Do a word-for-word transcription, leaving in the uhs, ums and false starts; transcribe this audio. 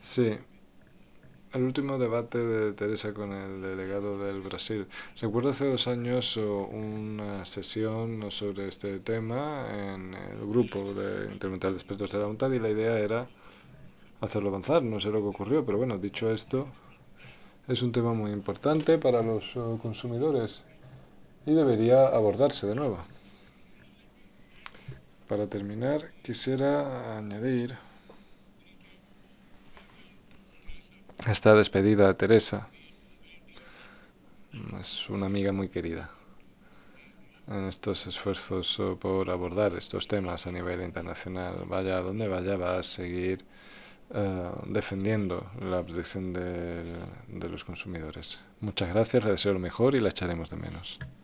Sí, el último debate de Teresa con el delegado del Brasil. Recuerdo hace dos años o, una sesión sobre este tema en el grupo de intermental de expertos de la UNTAD y la idea era hacerlo avanzar. No sé lo que ocurrió, pero bueno, dicho esto, es un tema muy importante para los eh, consumidores y debería abordarse de nuevo. Para terminar, quisiera añadir esta despedida a Teresa. Es una amiga muy querida en estos esfuerzos eh, por abordar estos temas a nivel internacional. Vaya a donde vaya, va a seguir eh, defendiendo la protección de, de los consumidores. Muchas gracias, le deseo lo mejor y la echaremos de menos.